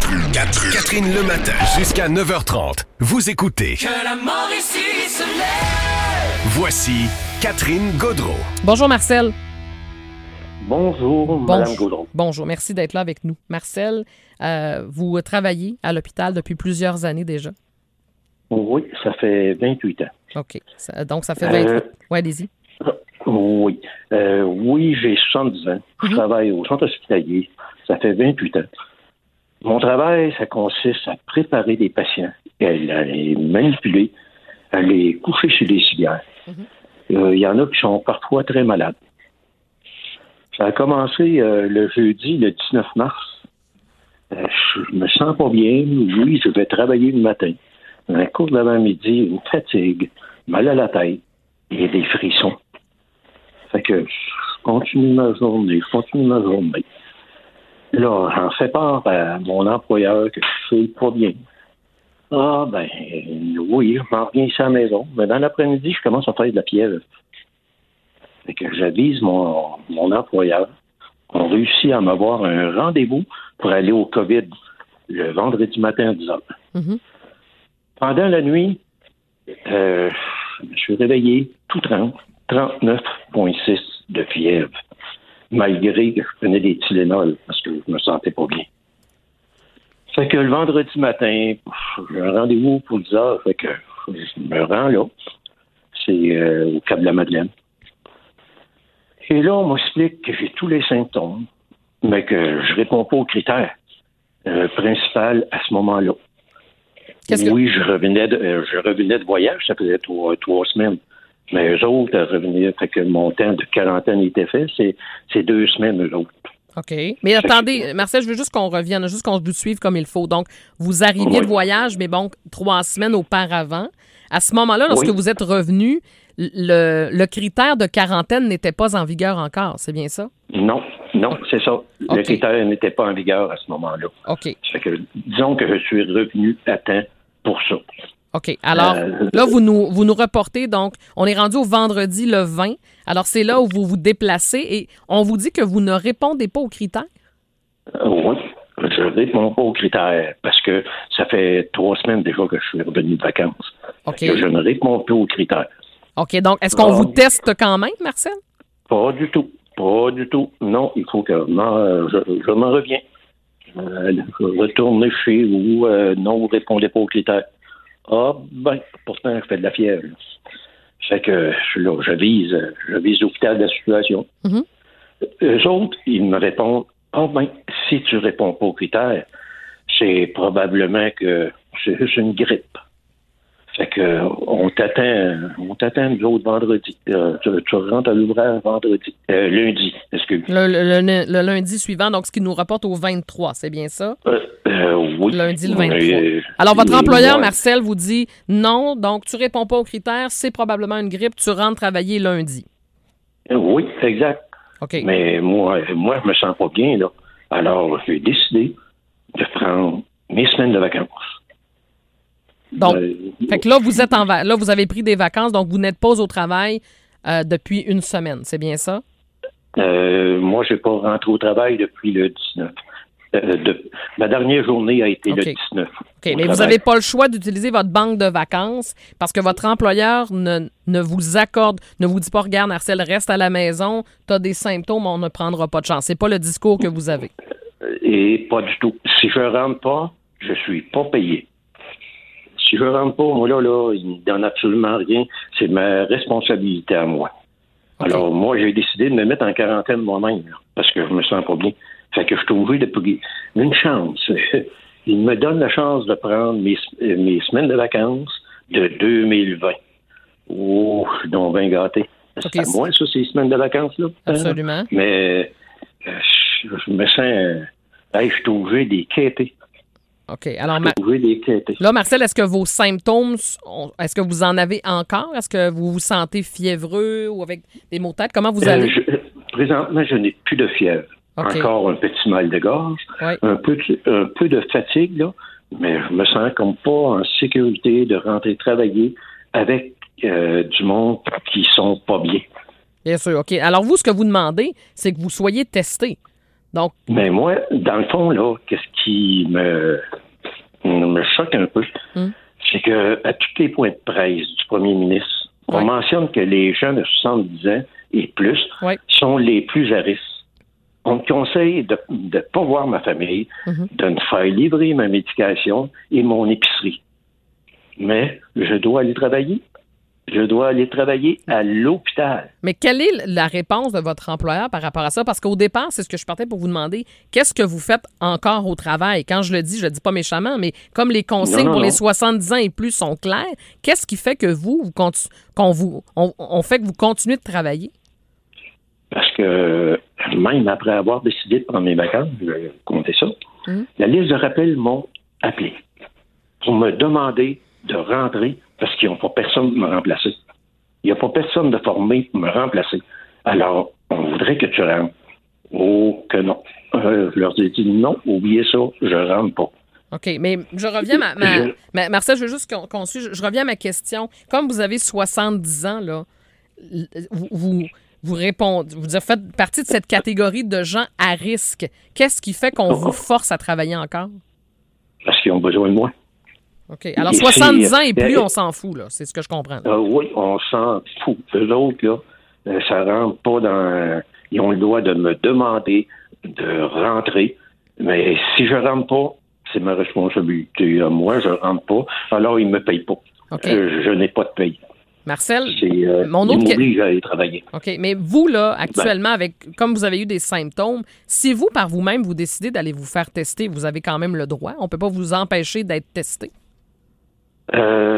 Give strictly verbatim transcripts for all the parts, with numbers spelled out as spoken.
Catherine, Catherine le matin, jusqu'à neuf heures trente. Vous écoutez. Que la Mauricie se lève. Voici Catherine Gaudreault. Bonjour Marcel. Bonjour, Bonjour. Madame Gaudreault. Bonjour, merci d'être là avec nous. Marcel, euh, vous travaillez à l'hôpital depuis plusieurs années déjà. Oui, ça fait vingt-huit ans. OK. Ça, donc, ça fait vingt-huit. Euh, Oui, allez-y. Oui. Euh, oui, j'ai soixante-dix ans. Je Mm-hmm. travaille au centre hospitalier. Ça fait vingt-huit ans. Mon travail, ça consiste à préparer des patients, à les manipuler, à les coucher sur des cigares. Il mm-hmm. euh, y en a qui sont parfois très malades. Ça a commencé euh, le jeudi, le dix-neuf mars. Euh, je me sens pas bien. Oui, je vais travailler le matin. Un cours de l'avant-midi, une fatigue, mal à la tête et des frissons. Fait que je continue ma journée, je continue ma journée. Là, j'en fais part à mon employeur que je suis pas bien. Ah, ben, oui, je m'en reviens ici à la maison. Mais dans l'après-midi, je commence à faire de la fièvre. Fait que j'avise mon, mon employeur. On réussit à m'avoir un rendez-vous pour aller au COVID le vendredi matin à dix heures. Mm-hmm. Pendant la nuit, euh, je suis réveillé tout trempe, trente-neuf virgule six de fièvre, malgré que je prenais des Tylenol parce que je me sentais pas bien. Fait que le vendredi matin, j'ai un rendez-vous pour dix heures, fait que je me rends là. C'est euh, au Cap de la Madeleine. Et là, on m'explique que j'ai tous les symptômes, mais que je réponds pas aux critères euh, principaux à ce moment-là. Qu'est-ce oui, que... je revenais de euh, je revenais de voyage, ça faisait trois, trois semaines. Mais eux autres revenaient, fait que mon temps de quarantaine était fait, c'est, c'est deux semaines, eux autres. OK. Mais attendez, Marcel, je veux juste qu'on revienne, juste qu'on vous suive comme il faut. Donc, vous arriviez oui. de voyage, mais bon, trois semaines auparavant. À ce moment-là, lorsque oui. vous êtes revenu, le, le critère de quarantaine n'était pas en vigueur encore, c'est bien ça? Non, non, c'est ça. Okay. Le critère n'était pas en vigueur à ce moment-là. OK. Fait que, disons que je suis revenu à temps pour ça. OK. Alors, euh, là, vous nous, vous nous reportez, donc, on est rendu au vendredi le vingt. Alors, c'est là où vous vous déplacez et on vous dit que vous ne répondez pas aux critères? Euh, oui, je ne réponds pas aux critères parce que ça fait trois semaines déjà que je suis revenu de vacances. OK. Que je ne réponds pas aux critères. OK. Donc, est-ce qu'on ah, vous teste quand même, Marcel? Pas du tout. Pas du tout. Non, il faut que non, je, je m'en reviens. Euh, retournez chez vous. Euh, non, vous ne répondez pas aux critères. Ah, ben, pourtant, je fais de la fièvre. Fait que là, je vise, je vise l'hôpital de la situation. Mm-hmm. Eux autres, ils me répondent, ah, oh, ben, si tu réponds pas aux critères, c'est probablement que c'est juste une grippe. Fait que on t'attend, on t'attend nous autres vendredi. Euh, tu, tu rentres à l'ouvrage vendredi, euh, lundi, excuse. Le, le, le, le lundi suivant, donc ce qui nous rapporte au vingt-trois, c'est bien ça? Euh, euh, oui. Lundi le vingt-trois. Euh, Alors, votre employeur, ouais. Marcel, vous dit non, donc tu réponds pas aux critères, c'est probablement une grippe, tu rentres travailler lundi. Euh, oui, exact. OK. Mais moi, moi, je me sens pas bien, là. Alors, j'ai décidé de prendre mes semaines de vacances. Donc, euh, fait que là, vous êtes en va- là, vous avez pris des vacances, donc vous n'êtes pas au travail euh, depuis une semaine, c'est bien ça? Euh, moi, je n'ai pas rentré au travail depuis le dix-neuf. Euh, de, ma dernière journée a été okay. le dix-neuf. OK, mais travail. Vous n'avez pas le choix d'utiliser votre banque de vacances parce que votre employeur ne, ne vous accorde, ne vous dit pas, regarde, Marcel, reste à la maison, tu as des symptômes, on ne prendra pas de chance. C'est pas le discours que vous avez. Et pas du tout. Si je ne rentre pas, je ne suis pas payé. Si je ne rentre pas, moi, là, là, il ne donne absolument rien. C'est ma responsabilité à moi. Okay. Alors, moi, j'ai décidé de me mettre en quarantaine moi-même, là, parce que je me sens pas bien. Fait que je suis obligé de payer une chance. Il me donne la chance de prendre mes, mes semaines de vacances de deux mille vingt. Oh, je suis donc bien gâté. Okay. C'est à moi, ça, ces semaines de vacances-là. Absolument. Hein? Mais euh, je, je me sens... Euh, hey, je suis obligé de les quêter. OK. Alors, Ma- là, Marcel, est-ce que vos symptômes, est-ce que vous en avez encore? Est-ce que vous vous sentez fiévreux ou avec des maux de tête? Comment vous allez? Euh, je, présentement, je n'ai plus de fièvre. Okay. Encore un petit mal de gorge, oui. un, peu, un peu de fatigue, là, mais je me sens comme pas en sécurité de rentrer travailler avec euh, du monde qui sont pas bien. Bien sûr, OK. Alors, vous, ce que vous demandez, c'est que vous soyez testé. Donc, mais moi, dans le fond, là, qu'est-ce qui me, me choque un peu, mm. c'est que à tous les points de presse du premier ministre, on ouais. mentionne que les gens de soixante-dix ans et plus ouais. sont les plus à risque. On me conseille de ne pas voir ma famille, mm-hmm. de me faire livrer ma médication et mon épicerie. Mais je dois aller travailler. Je dois aller travailler à l'hôpital. Mais quelle est la réponse de votre employeur par rapport à ça? Parce qu'au départ, c'est ce que je partais pour vous demander. Qu'est-ce que vous faites encore au travail? Quand je le dis, je le dis pas méchamment, mais comme les consignes non, non, pour non. les soixante-dix ans et plus sont claires, qu'est-ce qui fait que vous, vous continu- qu'on vous, on, on fait que vous continuez de travailler? Parce que même après avoir décidé de prendre mes vacances, je vais compter ça, mmh. la liste de rappels m'ont appelé pour me demander de rentrer parce qu'ils n'ont pas personne pour me remplacer. Il n'y a pas personne de formé pour me remplacer. Alors, on voudrait que tu rentres. Oh, que non. Euh, je leur ai dit non, oubliez ça, je rentre pas. OK, mais je reviens à ma, ma, ma... Marcel, je veux juste qu'on, qu'on suit. Je, je reviens à ma question. Comme vous avez soixante-dix ans, là, vous... vous Vous répondez, vous faites partie de cette catégorie de gens à risque. Qu'est-ce qui fait qu'on vous force à travailler encore? Parce qu'ils ont besoin de moi. OK. Alors, et soixante-dix ans et plus, on s'en fout, là. C'est ce que je comprends. Euh, oui, on s'en fout. Eux autres, là, ça rentre pas dans... Ils ont le droit de me demander de rentrer. Mais si je rentre pas, c'est ma responsabilité. Moi, je rentre pas. Alors, ils me payent pas. Okay. Euh, je n'ai pas de paye. Marcel, c'est, euh, mon autre m'oblige à aller travailler. OK, mais vous, là, actuellement, ben, avec comme vous avez eu des symptômes, si vous, par vous-même, vous décidez d'aller vous faire tester, vous avez quand même le droit. On ne peut pas vous empêcher d'être testé. Euh,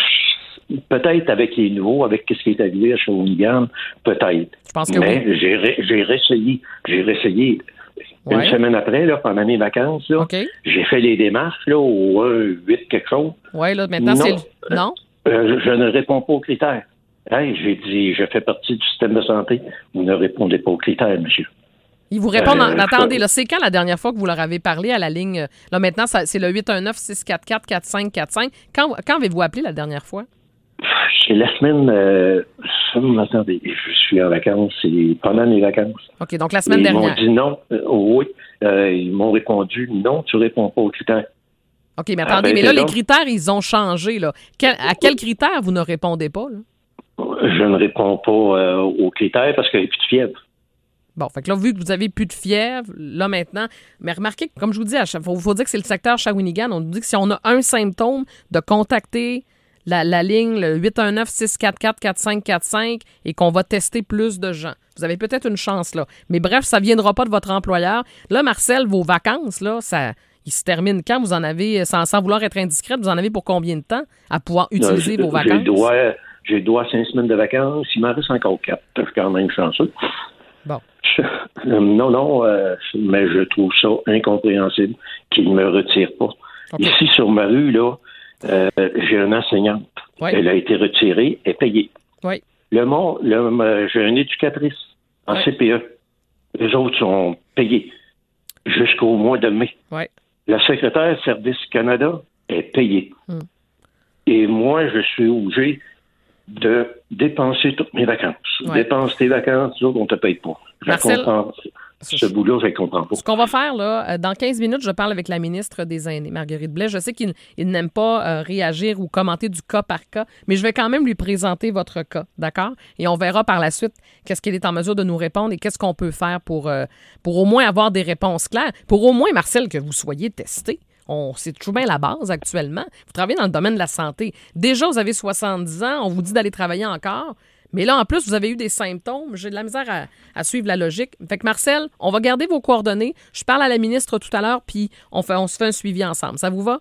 peut-être avec les nouveaux, avec ce qui est arrivé à Shawinigan, peut-être. Je pense que mais oui. j'ai, ré, j'ai réessayé. J'ai réessayé ouais. une semaine après, là, pendant mes vacances. Là, okay. J'ai fait les démarches là, au euh, huit quelque chose. Oui, là, maintenant, non. c'est... Non? Euh, je, je ne réponds pas aux critères. Hey, j'ai dit, je fais partie du système de santé. Vous ne répondez pas aux critères, monsieur. Ils vous répondent... Euh, en... Attendez, là, c'est quand la dernière fois que vous leur avez parlé à la ligne? Là, maintenant, ça, c'est le huit un neuf, six quatre quatre, quatre cinq quatre cinq. Quand, quand avez-vous appelé la dernière fois? C'est la semaine... Euh, attendez, je suis en vacances. C'est pendant mes vacances. OK, donc la semaine Et dernière. Ils m'ont dit non. Euh, oui. Euh, ils m'ont répondu non, tu ne réponds pas aux critères. OK, mais attendez, ah ben, mais là, les critères, ils ont changé. Là. Quel, à quels critères vous ne répondez pas? Là? Je ne réponds pas euh, aux critères parce qu'il n'y a plus de fièvre. Bon, fait que là, vu que vous avez plus de fièvre, là, maintenant, mais remarquez, comme je vous dis, il faut, faut dire que c'est le secteur Shawinigan. On nous dit que si on a un symptôme, de contacter la, la ligne, le huit un neuf, six quatre quatre, quatre cinq quatre cinq et qu'on va tester plus de gens. Vous avez peut-être une chance, là. Mais bref, ça ne viendra pas de votre employeur. Là, Marcel, vos vacances, là, ça... Il se termine quand? Vous en avez, sans, sans vouloir être indiscrète, vous en avez pour combien de temps à pouvoir utiliser non, vos vacances? J'ai droit, j'ai droit à cinq semaines de vacances. Il m'en reste encore quatre. Je suis quand même chanceux. Bon. Je, non, non, euh, mais je trouve ça incompréhensible qu'ils ne me retirent pas. Okay. Ici, sur ma rue, là, euh, j'ai une enseignante. Oui. Elle a été retirée et payée. Oui. Le monde, le, j'ai une éducatrice en oui. C P E. Les autres sont payés jusqu'au mois de mai. Oui. La secrétaire Service Canada est payée. Mm. Et moi, je suis obligé de dépenser toutes mes vacances. Ouais. Dépense tes vacances, nous autres, on ne te paye pas. Je Marcel, comprends. Ce bout-là, je ne comprends pas. Ce qu'on va faire, là, dans quinze minutes, je parle avec la ministre des Aînés, Marguerite Blais. Je sais qu'il il n'aime pas euh, réagir ou commenter du cas par cas, mais je vais quand même lui présenter votre cas, d'accord? Et on verra par la suite qu'est-ce qu'elle est en mesure de nous répondre et qu'est-ce qu'on peut faire pour, euh, pour au moins avoir des réponses claires. Pour au moins, Marcel, que vous soyez testé. On, c'est toujours bien la base actuellement. Vous travaillez dans le domaine de la santé. Déjà, vous avez soixante-dix ans, on vous dit d'aller travailler encore. Mais là, en plus, vous avez eu des symptômes. J'ai de la misère à, à suivre la logique. Fait que, Marcel, on va garder vos coordonnées. Je parle à la ministre tout à l'heure, puis on, fait, on se fait un suivi ensemble. Ça vous va?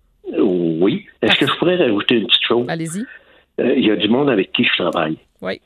Oui. Est-ce Parfait. que je pourrais rajouter une petite chose? Allez-y. Il euh, y a du monde avec qui je travaille. Oui.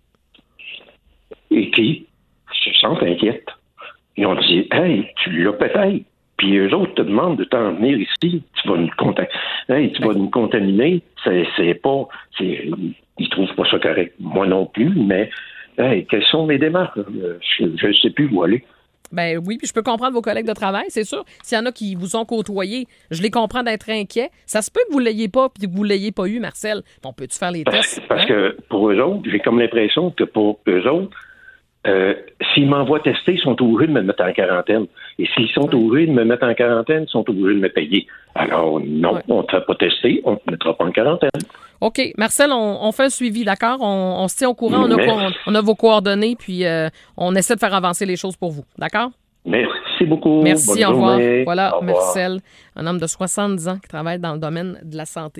Et qui se sentent inquiètes. Ils ont dit, « Hey, tu l'as peut-être. » Puis eux autres te demandent de t'en venir ici. Tu vas nous, contam- hey, tu vas nous contaminer. C'est, c'est pas... C'est... Ils trouvent pas ça correct. Moi non plus, mais hey, quelles sont mes démarches? Je ne sais plus où aller. Ben oui, puis je peux comprendre vos collègues de travail, c'est sûr. S'il y en a qui vous ont côtoyé, je les comprends d'être inquiets. Ça se peut que vous ne l'ayez pas puis que vous ne l'ayez pas eu, Marcel. On peut-tu faire les tests? Parce, parce hein? que pour eux autres, j'ai comme l'impression que pour eux autres, Euh, s'ils m'envoient tester, ils sont obligés de me mettre en quarantaine. Et s'ils sont obligés de me mettre en quarantaine, ils sont obligés de me payer. Alors, non, ouais. on ne te fait pas tester, on ne te mettra pas en quarantaine. OK. Marcel, on, on fait un suivi, d'accord? On, on se tient au courant, on a, on, on a vos coordonnées, puis euh, on essaie de faire avancer les choses pour vous, d'accord? Merci beaucoup. Merci, Bonne au revoir. journée. Voilà, au revoir. Marcel, un homme de soixante-dix ans qui travaille dans le domaine de la santé.